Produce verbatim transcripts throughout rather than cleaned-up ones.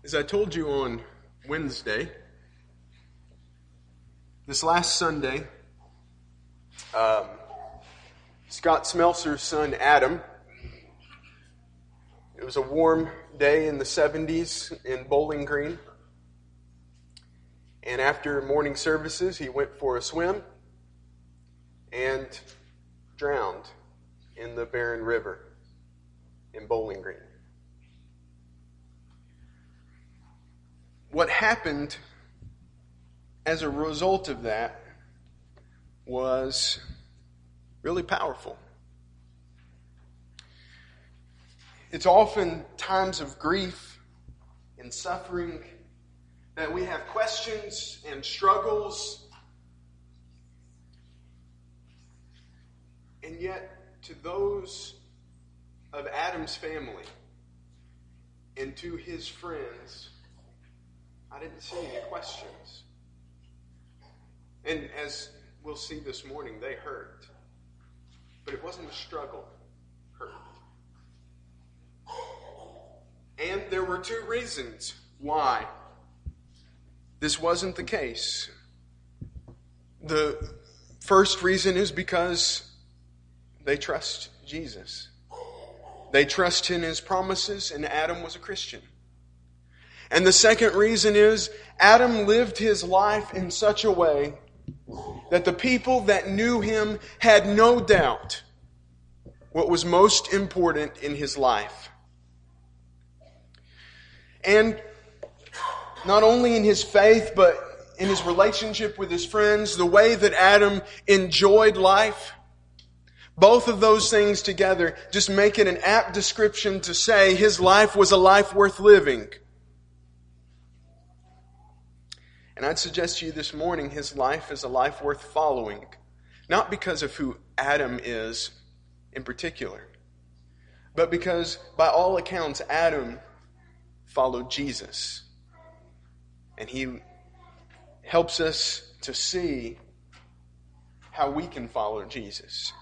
As I told you on Wednesday, this last Sunday, um, Scott Smelser's son Adam, it was a warm day in the seventies in Bowling Green, and after morning services he went for a swim and drowned in the Barren River in Bowling Green. What happened as a result of that was really powerful. It's often times of grief and suffering that we have questions and struggles. And yet, to those of Adam's family and to his friends, I didn't see any questions. And as we'll see this morning, they hurt. But it wasn't a struggle. Hurt. And there were two reasons why this wasn't the case. The first reason is because they trust Jesus. They trust in His promises, and Adam was a Christian. And the second reason is Adam lived his life in such a way that the people that knew him had no doubt what was most important in his life. And not only in his faith, but in his relationship with his friends, the way that Adam enjoyed life, both of those things together just make it an apt description to say his life was a life worth living. And I'd suggest to you this morning his life is a life worth following. Not because of who Adam is in particular, but because by all accounts Adam followed Jesus. And he helps us to see how we can follow Jesus.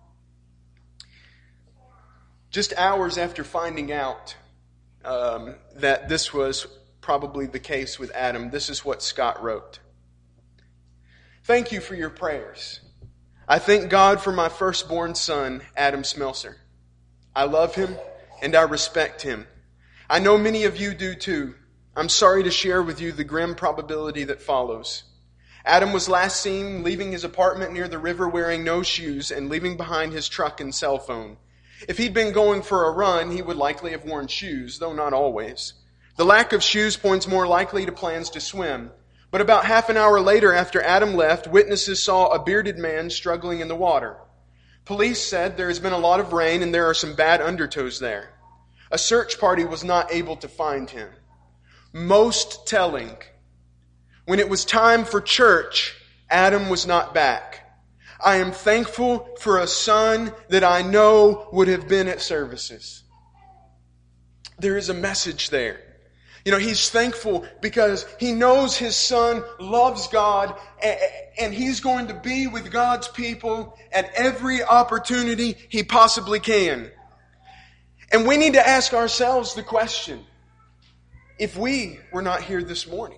Just hours after finding out um, that this was probably the case with Adam, this is what Scott wrote. Thank you for your prayers. I thank God for my firstborn son, Adam Smelser. I love him and I respect him. I know many of you do too. I'm sorry to share with you the grim probability that follows. Adam was last seen leaving his apartment near the river wearing no shoes and leaving behind his truck and cell phone. If he'd been going for a run, he would likely have worn shoes, though not always. The lack of shoes points more likely to plans to swim. But about half an hour later after Adam left, witnesses saw a bearded man struggling in the water. Police said there has been a lot of rain and there are some bad undertows there. A search party was not able to find him. Most telling, when it was time for church, Adam was not back. I am thankful for a son that I know would have been at services. There is a message there. You know, he's thankful because he knows his son loves God and he's going to be with God's people at every opportunity he possibly can. And we need to ask ourselves the question, if we were not here this morning,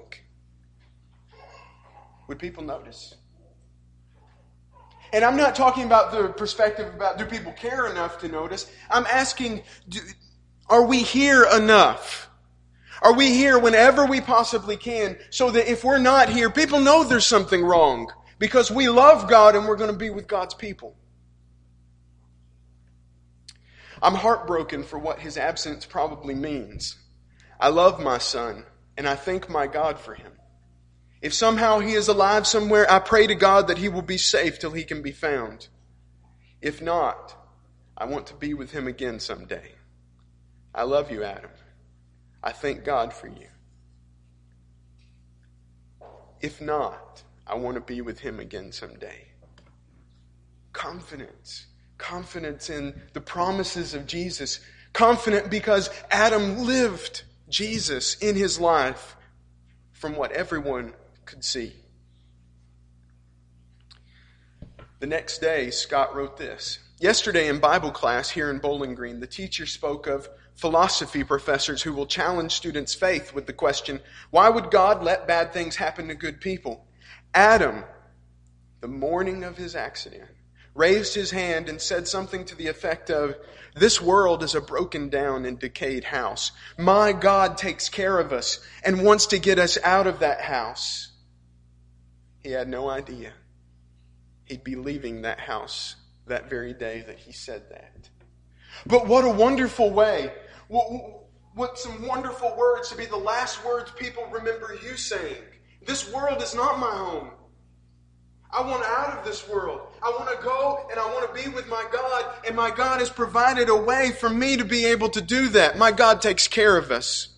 would people notice? And I'm not talking about the perspective about do people care enough to notice. I'm asking, do, are we here enough? Are we here whenever we possibly can so that if we're not here, people know there's something wrong because we love God and we're going to be with God's people? I'm heartbroken for what his absence probably means. I love my son and I thank my God for him. If somehow he is alive somewhere, I pray to God that he will be safe till he can be found. If not, I want to be with him again someday. I love you, Adam. I thank God for you. If not, I want to be with him again someday. Confidence. Confidence in the promises of Jesus. Confident because Adam lived Jesus in his life from what everyone could see. The next day, Scott wrote this. Yesterday in Bible class here in Bowling Green, the teacher spoke of philosophy professors who will challenge students' faith with the question, why would God let bad things happen to good people? Adam, the morning of his accident, raised his hand and said something to the effect of, this world is a broken down and decayed house. My God takes care of us and wants to get us out of that house. He had no idea he'd be leaving that house that very day that he said that. But what a wonderful way. What, what some wonderful words to be the last words people remember you saying. This world is not my home. I want out of this world. I want to go and I want to be with my God, and my God has provided a way for me to be able to do that. My God takes care of us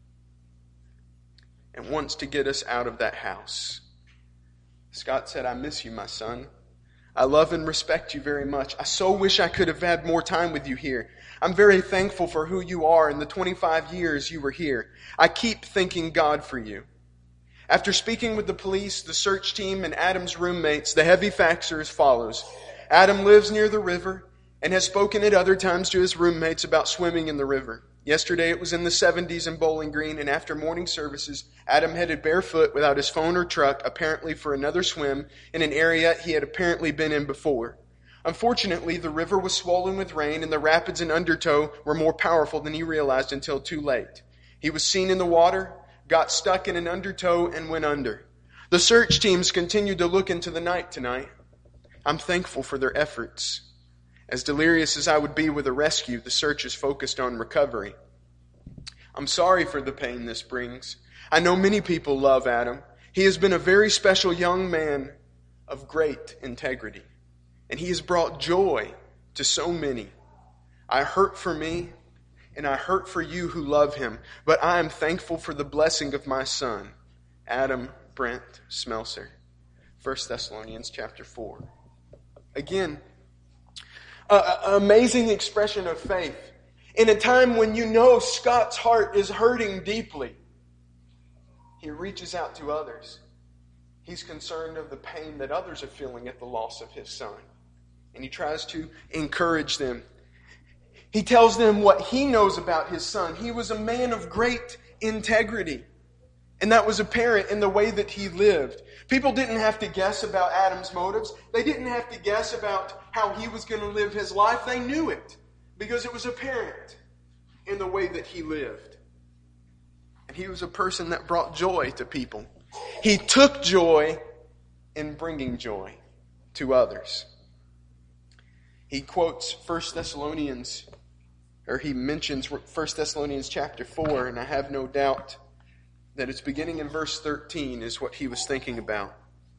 and wants to get us out of that house. Scott said, I miss you, my son. I love and respect you very much. I so wish I could have had more time with you here. I'm very thankful for who you are in the twenty-five years you were here. I keep thanking God for you. After speaking with the police, the search team, and Adam's roommates, the heavy facts are as follows. Adam lives near the river and has spoken at other times to his roommates about swimming in the river. Yesterday it was in the seventies in Bowling Green, and after morning services, Adam headed barefoot without his phone or truck, apparently for another swim in an area he had apparently been in before. Unfortunately, the river was swollen with rain, and the rapids and undertow were more powerful than he realized until too late. He was seen in the water, got stuck in an undertow, and went under. The search teams continued to look into the night tonight. I'm thankful for their efforts. As delirious as I would be with a rescue, the search is focused on recovery. I'm sorry for the pain this brings. I know many people love Adam. He has been a very special young man of great integrity, and he has brought joy to so many. I hurt for me, and I hurt for you who love him, but I am thankful for the blessing of my son, Adam Brent Smelser. First Thessalonians chapter four. Again, an amazing expression of faith. In a time when you know Scott's heart is hurting deeply, he reaches out to others. He's concerned of the pain that others are feeling at the loss of his son. And he tries to encourage them. He tells them what he knows about his son. He was a man of great integrity. And that was apparent in the way that he lived. People didn't have to guess about Adam's motives. They didn't have to guess about how he was going to live his life. They knew it because it was apparent in the way that he lived. And he was a person that brought joy to people. He took joy in bringing joy to others. He quotes First Thessalonians, or he mentions First Thessalonians chapter four, and I have no doubt that it's beginning in verse thirteen is what he was thinking about.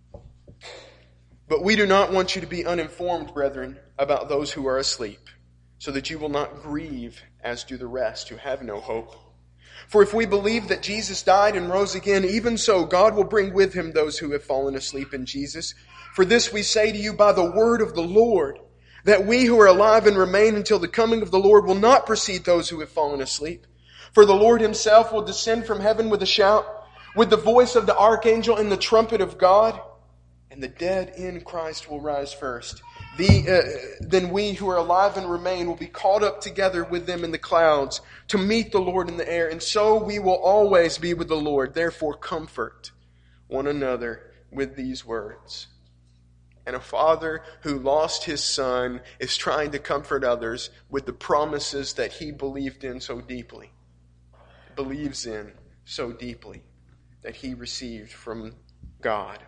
But we do not want you to be uninformed, brethren, about those who are asleep, so that you will not grieve as do the rest who have no hope. For if we believe that Jesus died and rose again, even so God will bring with him those who have fallen asleep in Jesus. For this we say to you by the word of the Lord, that we who are alive and remain until the coming of the Lord will not precede those who have fallen asleep. For the Lord himself will descend from heaven with a shout, with the voice of the archangel and the trumpet of God, and the dead in Christ will rise first. The, uh, then we who are alive and remain will be caught up together with them in the clouds to meet the Lord in the air, and so we will always be with the Lord. Therefore comfort one another with these words. And a father who lost his son is trying to comfort others with the promises that he believed in so deeply, believes in so deeply, that he received from God.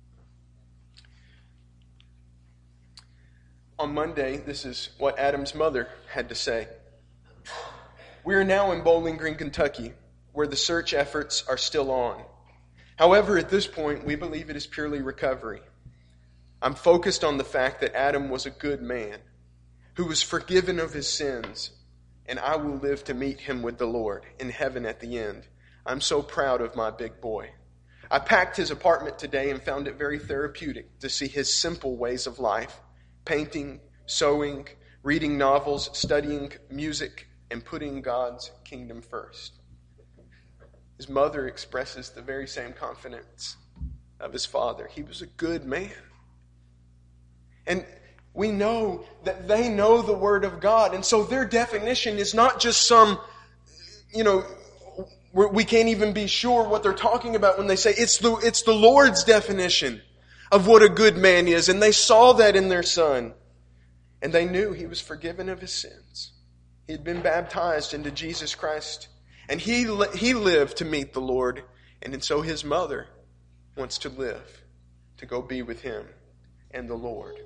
On Monday, this is what Adam's mother had to say. We are now in Bowling Green, Kentucky, where the search efforts are still on. However, at this point, we believe it is purely recovery. I'm focused on the fact that Adam was a good man who was forgiven of his sins, and I will live to meet him with the Lord in heaven at the end. I'm so proud of my big boy. I packed his apartment today and found it very therapeutic to see his simple ways of life. Painting, sewing, reading novels, studying music, and putting God's kingdom first. His mother expresses the very same confidence of his father. He was a good man. And We know that they know the Word of God. And so their definition is not just some, you know, we can't even be sure what they're talking about when they say it's the, it's the Lord's definition of what a good man is. And they saw that in their son. And they knew he was forgiven of his sins. He had been baptized into Jesus Christ. And he, he lived to meet the Lord. And so his mother wants to live, to go be with him and the Lord.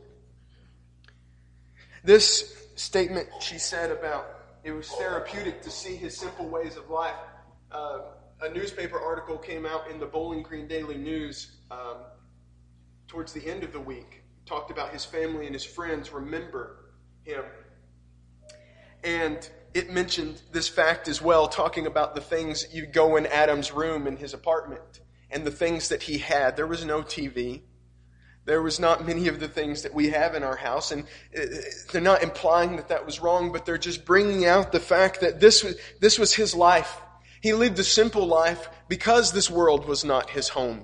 This statement she said about it was therapeutic to see his simple ways of life. Uh, a newspaper article came out in the Bowling Green Daily News um, towards the end of the week. Talked about his family and his friends remember him. And it mentioned this fact as well, talking about the things you go in Adam's room in his apartment and the things that he had. There was no T V. There was not many of the things that we have in our house. And they're not implying that that was wrong, but they're just bringing out the fact that this was, this was his life. He lived a simple life because this world was not his home.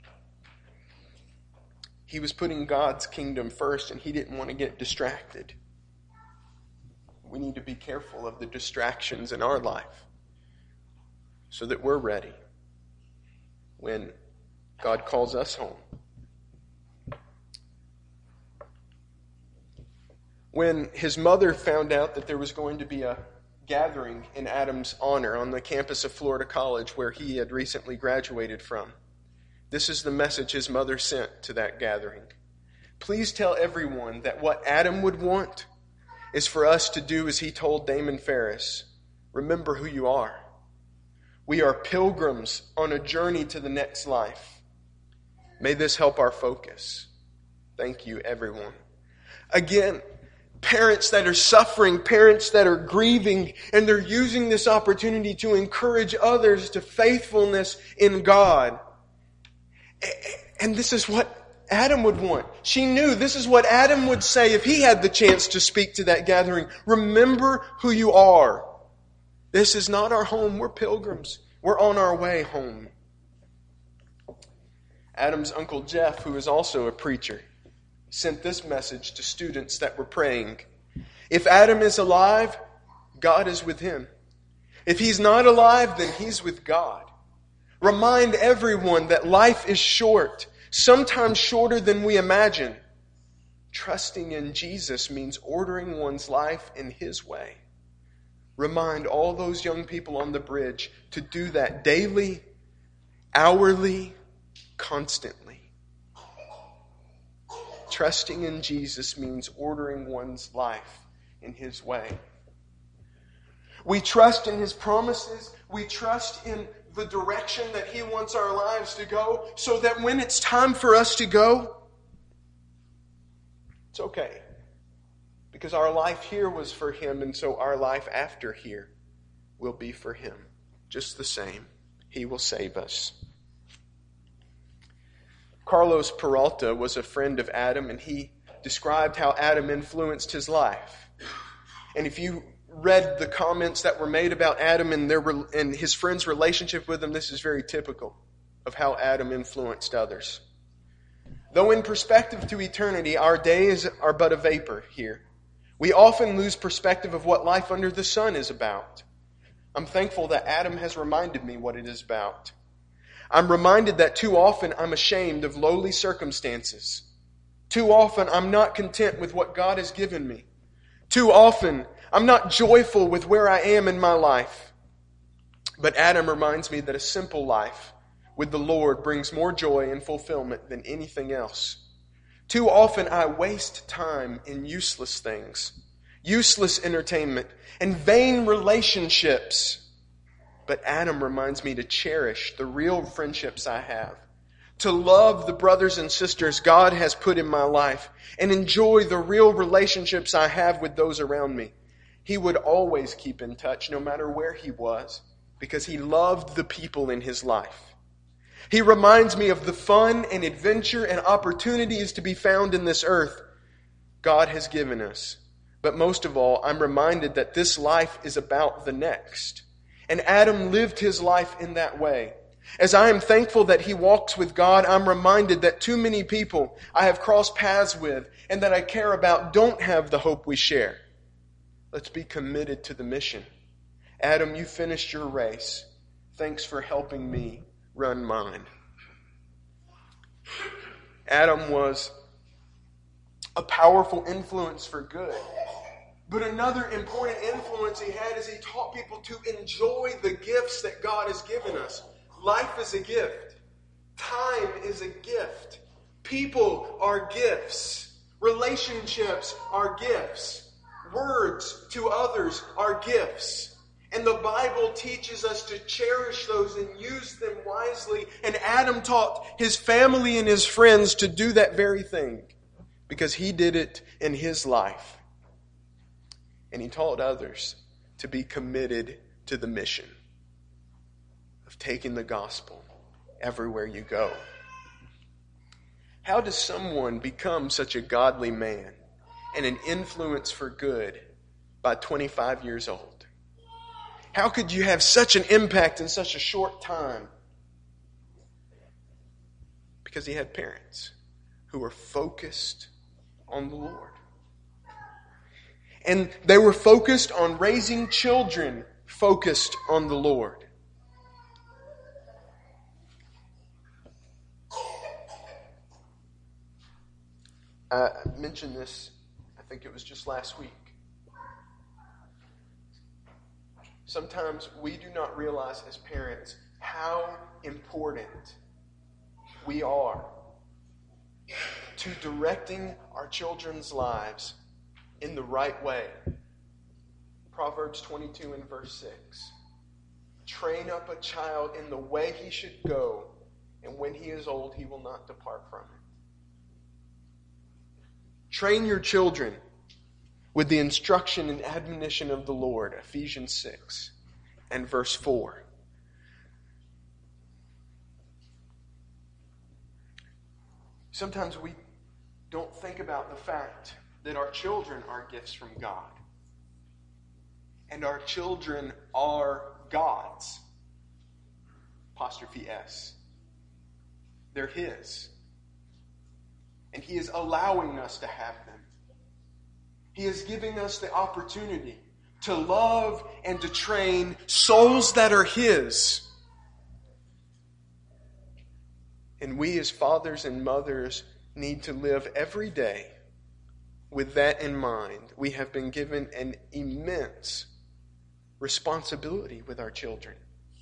He was putting God's kingdom first, and he didn't want to get distracted. We need to be careful of the distractions in our life so that we're ready when God calls us home. When his mother found out that there was going to be a gathering in Adam's honor on the campus of Florida College where he had recently graduated from, this is the message his mother sent to that gathering. Please tell everyone that what Adam would want is for us to do as he told Damon Ferris. Remember who you are. We are pilgrims on a journey to the next life. May this help our focus. Thank you, everyone. Again, parents that are suffering, parents that are grieving, and they're using this opportunity to encourage others to faithfulness in God. And this is what Adam would want. She knew this is what Adam would say if he had the chance to speak to that gathering. Remember who you are. This is not our home. We're pilgrims. We're on our way home. Adam's uncle Jeff, who is also a preacher, sent this message to students that were praying. If Adam is alive, God is with him. If he's not alive, then he's with God. Remind everyone that life is short, sometimes shorter than we imagine. Trusting in Jesus means ordering one's life in his way. Remind all those young people on the bridge to do that daily, hourly, constantly. Trusting in Jesus means ordering one's life in his way. We trust in his promises. We trust in the direction that he wants our lives to go, so that when it's time for us to go, it's okay. Because our life here was for him, and so our life after here will be for him. Just the same. He will save us. Carlos Peralta was a friend of Adam, and he described how Adam influenced his life. And if you read the comments that were made about Adam and their and his friend's relationship with him, this is very typical of how Adam influenced others. Though in perspective to eternity, our days are but a vapor here. We often lose perspective of what life under the sun is about. I'm thankful that Adam has reminded me what it is about. I'm reminded that too often I'm ashamed of lowly circumstances. Too often I'm not content with what God has given me. Too often I'm not joyful with where I am in my life. But Adam reminds me that a simple life with the Lord brings more joy and fulfillment than anything else. Too often I waste time in useless things, useless entertainment, and vain relationships. But Adam reminds me to cherish the real friendships I have, to love the brothers and sisters God has put in my life, and enjoy the real relationships I have with those around me. He would always keep in touch no matter where he was, because he loved the people in his life. He reminds me of the fun and adventure and opportunities to be found in this earth God has given us. But most of all, I'm reminded that this life is about the next. And Adam lived his life in that way. As I am thankful that he walks with God, I'm reminded that too many people I have crossed paths with and that I care about don't have the hope we share. Let's be committed to the mission. Adam, you finished your race. Thanks for helping me run mine. Adam was a powerful influence for good. But another important influence he had is he taught people to enjoy the gifts that God has given us. Life is a gift. Time is a gift. People are gifts. Relationships are gifts. Words to others are gifts. And the Bible teaches us to cherish those and use them wisely. And Adam taught his family and his friends to do that very thing because he did it in his life. And he taught others to be committed to the mission of taking the gospel everywhere you go. How does someone become such a godly man and an influence for good by twenty-five years old? How could you have such an impact in such a short time? Because he had parents who were focused on the Lord. And they were focused on raising children focused on the Lord. I mentioned this, I think it was just last week. Sometimes we do not realize as parents how important we are to directing our children's lives in the right way. Proverbs twenty-two and verse six. Train up a child in the way he should go, and when he is old, he will not depart from it. Train your children with the instruction and admonition of the Lord. Ephesians six and verse four. Sometimes we don't think about the fact that our children are gifts from God. And our children are God's. Apostrophe S. They're His. And He is allowing us to have them. He is giving us the opportunity to love and to train souls that are His. And we as fathers and mothers need to live every day with that in mind. We have been given an immense responsibility with our children.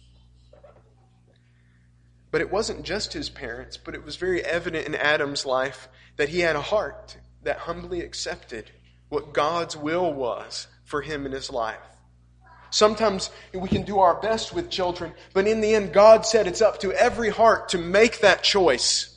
But it wasn't just his parents, but it was very evident in Adam's life that he had a heart that humbly accepted what God's will was for him in his life. Sometimes we can do our best with children, but in the end, God said it's up to every heart to make that choice.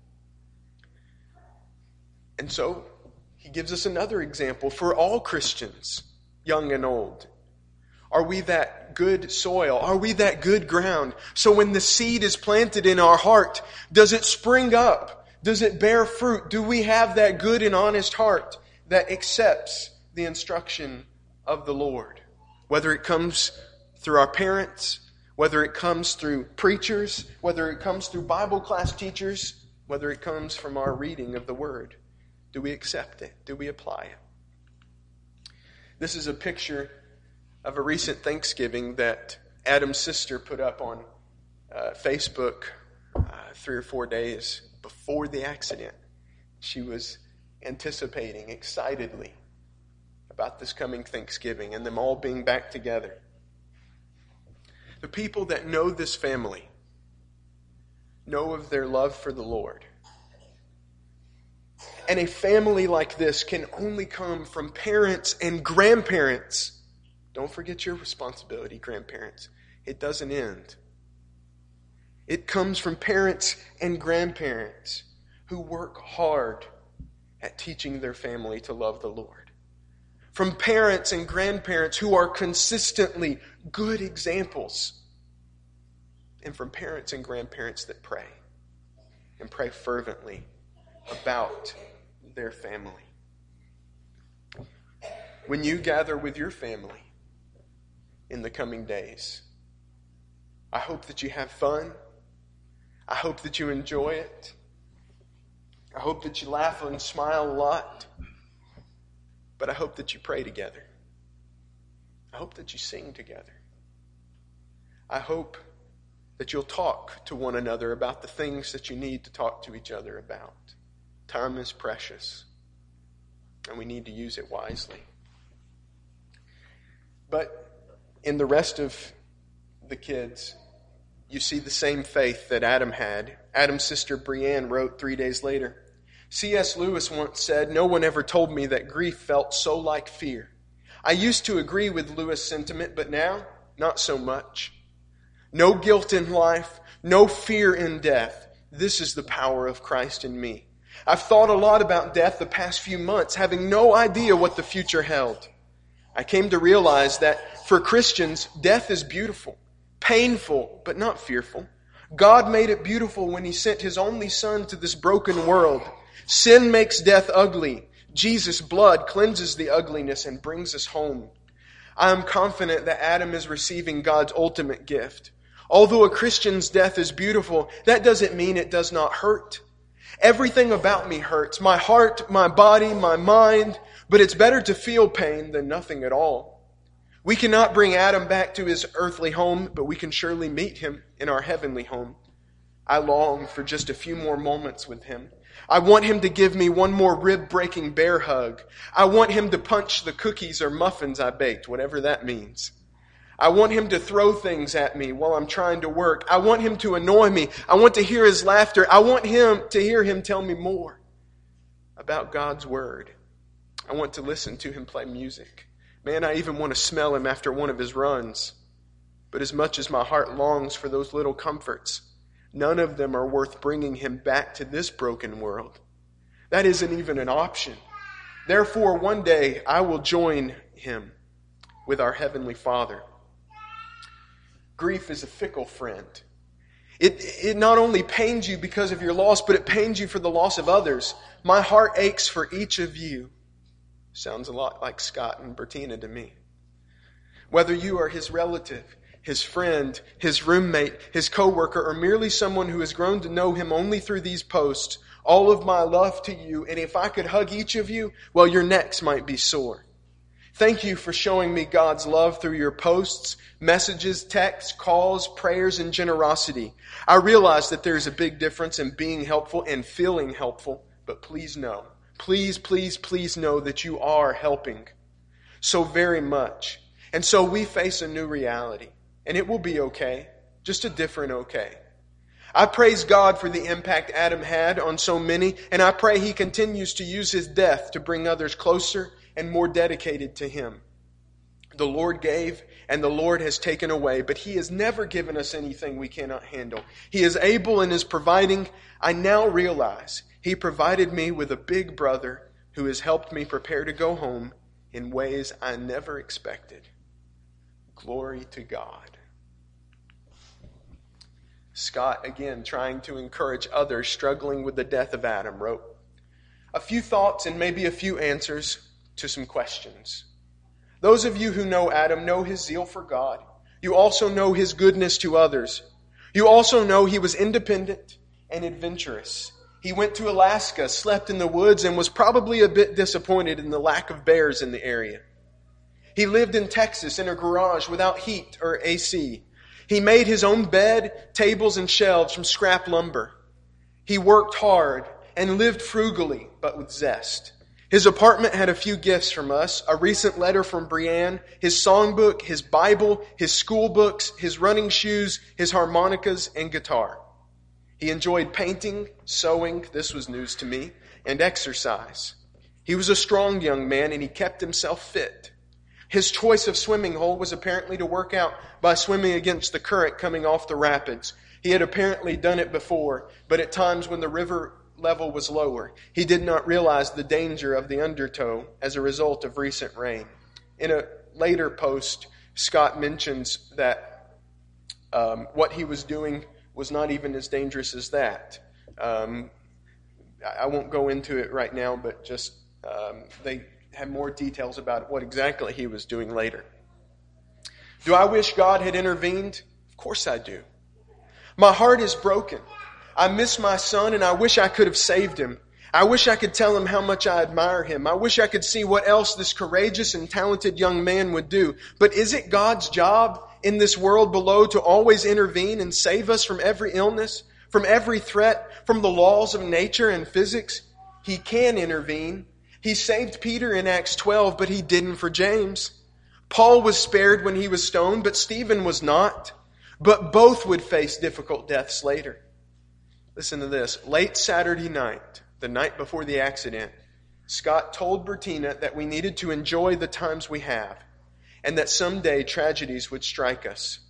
And so, He gives us another example for all Christians, young and old. Are we that good soil? Are we that good ground? So when the seed is planted in our heart, does it spring up? Does it bear fruit? Do we have that good and honest heart that accepts the instruction of the Lord? Whether it comes through our parents, whether it comes through preachers, whether it comes through Bible class teachers, whether it comes from our reading of the Word. Do we accept it? Do we apply it? This is a picture of a recent Thanksgiving that Adam's sister put up on uh, Facebook uh, three or four days before the accident. She was anticipating excitedly about this coming Thanksgiving and them all being back together. The people that know this family know of their love for the Lord. And a family like this can only come from parents and grandparents. Don't forget your responsibility, grandparents. It doesn't end. It comes from parents and grandparents who work hard at teaching their family to love the Lord. From parents and grandparents who are consistently good examples. And from parents and grandparents that pray. And pray fervently about their family. When you gather with your family in the coming days, I hope that you have fun. I hope that you enjoy it. I hope that you laugh and smile a lot. But I hope that you pray together. I hope that you sing together. I hope that you'll talk to one another about the things that you need to talk to each other about. Time is precious, and we need to use it wisely. But in the rest of the kids, you see the same faith that Adam had. Adam's sister Brianne wrote three days later, C S Lewis once said, "No one ever told me that grief felt so like fear. I used to agree with Lewis' sentiment, but now, not so much. No guilt in life, no fear in death. This is the power of Christ in me. I've thought a lot about death the past few months, having no idea what the future held. I came to realize that for Christians, death is beautiful, painful, but not fearful. God made it beautiful when He sent His only Son to this broken world. Sin makes death ugly. Jesus' blood cleanses the ugliness and brings us home. I am confident that Adam is receiving God's ultimate gift. Although a Christian's death is beautiful, that doesn't mean it does not hurt. Everything about me hurts. My heart, my body, my mind. But it's better to feel pain than nothing at all. We cannot bring Adam back to his earthly home, but we can surely meet him in our heavenly home. I long for just a few more moments with him. I want him to give me one more rib-breaking bear hug. I want him to punch the cookies or muffins I baked, whatever that means. I want him to throw things at me while I'm trying to work. I want him to annoy me. I want to hear his laughter. I want him to hear him tell me more about God's Word. I want to listen to him play music. Man, I even want to smell him after one of his runs. But as much as my heart longs for those little comforts, none of them are worth bringing him back to this broken world. That isn't even an option. Therefore, one day I will join him with our Heavenly Father. Grief is a fickle friend. It, it not only pains you because of your loss, but it pains you for the loss of others. My heart aches for each of you. Sounds a lot like Scott and Bertina to me. Whether you are his relative, his friend, his roommate, his coworker, or merely someone who has grown to know him only through these posts, all of my love to you, and if I could hug each of you, well, your necks might be sore. Thank you for showing me God's love through your posts, messages, texts, calls, prayers, and generosity. I realize that there's a big difference in being helpful and feeling helpful, but please know, please, please, please know that you are helping so very much. And so we face a new reality, and it will be okay, just a different okay. I praise God for the impact Adam had on so many, and I pray he continues to use his death to bring others closer and more dedicated to him. The Lord gave and the Lord has taken away, but he has never given us anything we cannot handle. He is able and is providing. I now realize he provided me with a big brother who has helped me prepare to go home in ways I never expected. Glory to God. Scott, again, trying to encourage others struggling with the death of Adam, wrote a few thoughts and maybe a few answers to some questions. Those of you who know Adam know his zeal for God. You also know his goodness to others. You also know he was independent and adventurous. He went to Alaska, slept in the woods, and was probably a bit disappointed in the lack of bears in the area. He lived in Texas in a garage without heat or A C. He made his own bed, tables, and shelves from scrap lumber. He worked hard and lived frugally, but with zest. His apartment had a few gifts from us, a recent letter from Brianne, his songbook, his Bible, his school books, his running shoes, his harmonicas, and guitar. He enjoyed painting, sewing, this was news to me, and exercise. He was a strong young man, and he kept himself fit. His choice of swimming hole was apparently to work out by swimming against the current coming off the rapids. He had apparently done it before, but at times when the river level was lower, he did not realize the danger of the undertow as a result of recent rain. In a later post, Scott mentions that um, what he was doing was not even as dangerous as that. Um, I won't go into it right now, but just um, they have more details about what exactly he was doing later. Do I wish God had intervened? Of course I do. My heart is broken. I miss my son and I wish I could have saved him. I wish I could tell him how much I admire him. I wish I could see what else this courageous and talented young man would do. But is it God's job in this world below to always intervene and save us from every illness, from every threat, from the laws of nature and physics? He can intervene. He saved Peter in Acts twelve, but he didn't for James. Paul was spared when he was stoned, but Stephen was not. But both would face difficult deaths later. Listen to this. Late Saturday night, the night before the accident, Scott told Bertina that we needed to enjoy the times we have and that someday tragedies would strike us.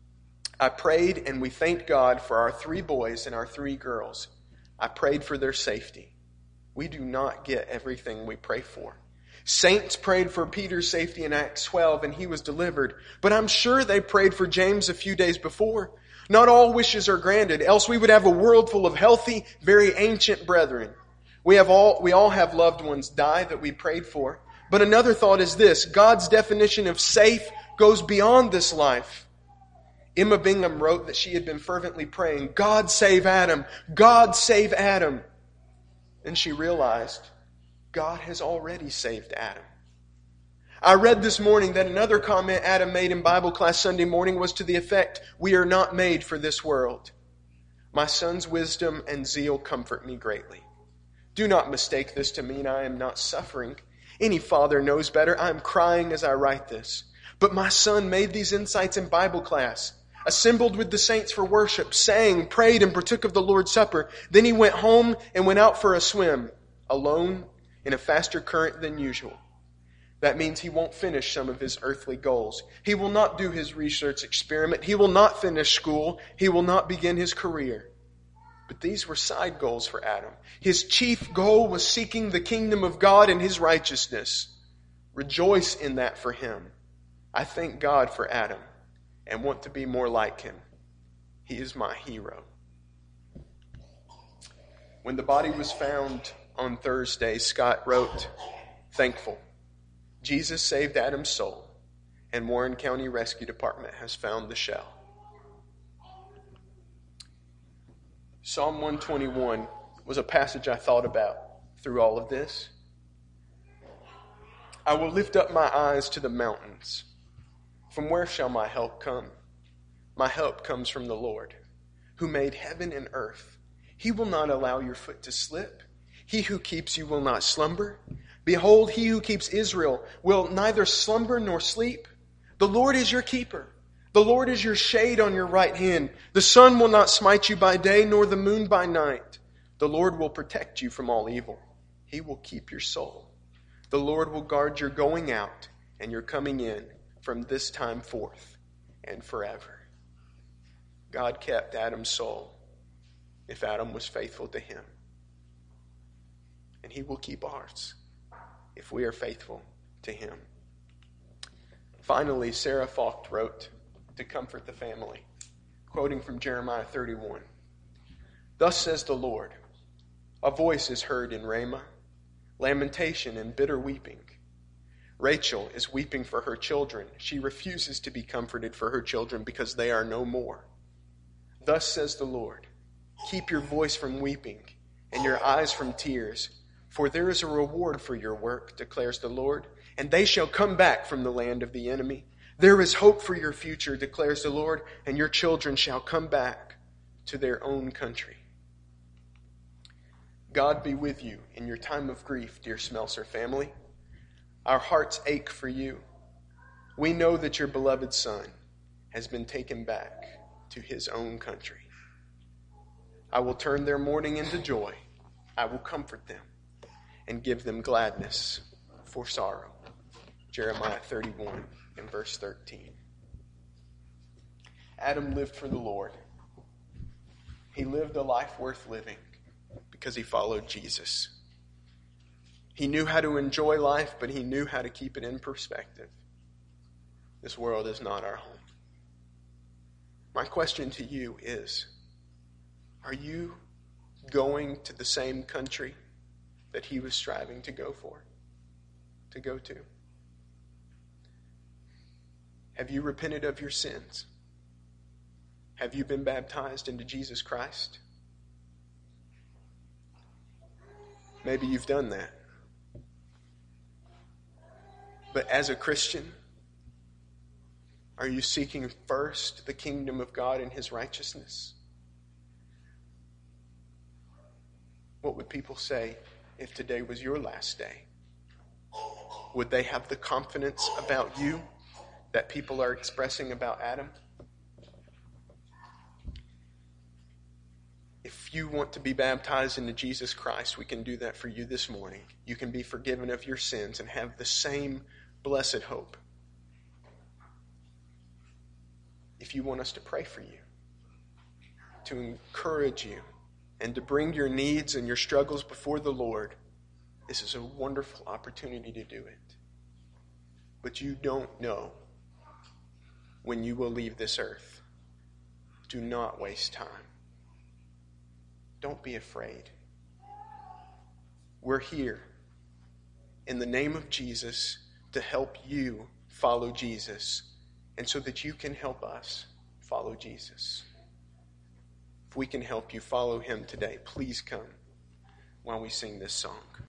I prayed and we thanked God for our three boys and our three girls. I prayed for their safety. We do not get everything we pray for. Saints prayed for Peter's safety in Acts twelve and he was delivered. But I'm sure they prayed for James a few days before. Not all wishes are granted, else we would have a world full of healthy, very ancient brethren. We have all, we all have loved ones die that we prayed for. But another thought is this: God's definition of safe goes beyond this life. Emma Bingham wrote that she had been fervently praying, God save Adam, God save Adam. And she realized God has already saved Adam. I read this morning that another comment Adam made in Bible class Sunday morning was to the effect, we are not made for this world. My son's wisdom and zeal comfort me greatly. Do not mistake this to mean I am not suffering. Any father knows better. I am crying as I write this. But my son made these insights in Bible class, assembled with the saints for worship, sang, prayed, and partook of the Lord's Supper. Then he went home and went out for a swim, alone in a faster current than usual. That means he won't finish some of his earthly goals. He will not do his research experiment. He will not finish school. He will not begin his career. But these were side goals for Adam. His chief goal was seeking the kingdom of God and his righteousness. Rejoice in that for him. I thank God for Adam and want to be more like him. He is my hero. When the body was found on Thursday, Scott wrote, thankful. Jesus saved Adam's soul, and Warren County Rescue Department has found the shell. Psalm one twenty-one was a passage I thought about through all of this. I will lift up my eyes to the mountains. From where shall my help come? My help comes from the Lord, who made heaven and earth. He will not allow your foot to slip. He who keeps you will not slumber. Behold, he who keeps Israel will neither slumber nor sleep. The Lord is your keeper. The Lord is your shade on your right hand. The sun will not smite you by day, nor the moon by night. The Lord will protect you from all evil. He will keep your soul. The Lord will guard your going out and your coming in from this time forth and forever. God kept Adam's soul if Adam was faithful to him. And he will keep ours if we are faithful to him. Finally, Sarah Falk wrote to comfort the family, quoting from Jeremiah thirty-one. Thus says the Lord, a voice is heard in Ramah, lamentation and bitter weeping. Rachel is weeping for her children. She refuses to be comforted for her children because they are no more. Thus says the Lord, keep your voice from weeping and your eyes from tears, for there is a reward for your work, declares the Lord, and they shall come back from the land of the enemy. There is hope for your future, declares the Lord, and your children shall come back to their own country. God be with you in your time of grief, dear Smelser family. Our hearts ache for you. We know that your beloved son has been taken back to his own country. I will turn their mourning into joy. I will comfort them and give them gladness for sorrow. Jeremiah thirty-one and verse thirteen. Adam lived for the Lord. He lived a life worth living because he followed Jesus. He knew how to enjoy life, but he knew how to keep it in perspective. This world is not our home. My question to you is, are you going to the same country that he was striving to go for, to go to? Have you repented of your sins? Have you been baptized into Jesus Christ? Maybe you've done that. But as a Christian, are you seeking first the kingdom of God and his righteousness? What would people say if today was your last day? Would they have the confidence about you that people are expressing about Adam? If you want to be baptized into Jesus Christ, we can do that for you this morning. You can be forgiven of your sins and have the same blessed hope. If you want us to pray for you, to encourage you, and to bring your needs and your struggles before the Lord, this is a wonderful opportunity to do it. But you don't know when you will leave this earth. Do not waste time. Don't be afraid. We're here in the name of Jesus to help you follow Jesus, and so that you can help us follow Jesus. If we can help you follow him today, please come while we sing this song.